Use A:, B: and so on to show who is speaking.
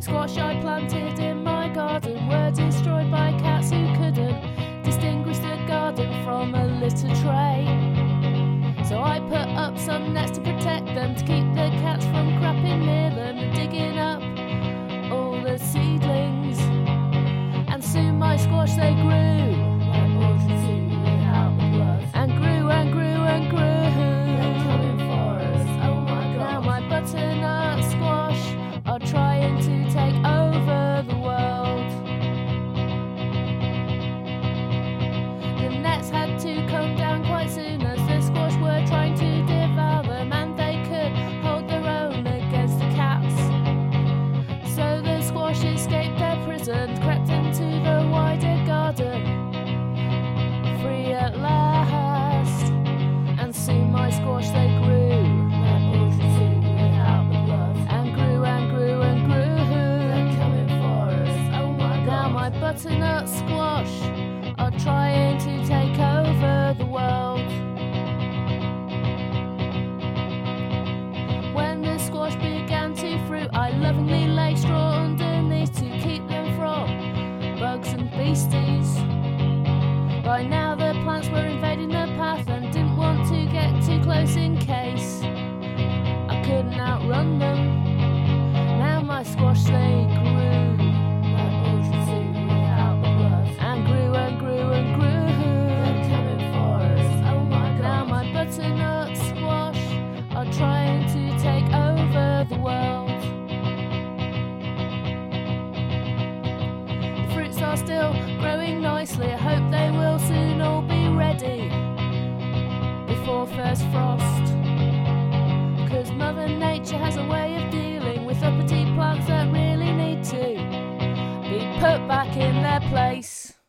A: Squash I planted in my garden were destroyed by cats who couldn't distinguish the garden from a litter tray. So I put up some nets to protect them, to keep the cats from crapping near them and digging up all the seedlings. And soon my squash they grew,
B: like orchards without the blood.
A: and grew and grew and grew.
B: They're coming for us, oh my
A: Now
B: god.
A: my butternut squash are trying to take over the world. The nets had to come down quite soon, as the squash were trying to devour them, and they could hold their own against the cats. So the squash escaped their prison, crept into the wider garden, free at last. And soon my squash they grew,
B: Like orchards without the blood.
A: and grew and grew and
B: They're
A: grew.
B: coming for us, oh my god.
A: Now my butternut squash are trying to take over the world. When the squash began to fruit, I lovingly laid straw underneath to keep them from bugs and beasties. By now the plants were invading the path and didn't want to get too close in case I couldn't outrun them. Now my squash they grew,
B: Like orchards without the blood.
A: and grew and grew and
B: They're
A: grew.
B: coming for us, oh my god.
A: Now my butternut squash are trying to take over the world. The fruits are still growing nicely. I hope they will soon all be ready before first frost. 'Cause Mother Nature has a way of dealing with uppity plants that really need to be put back in their place.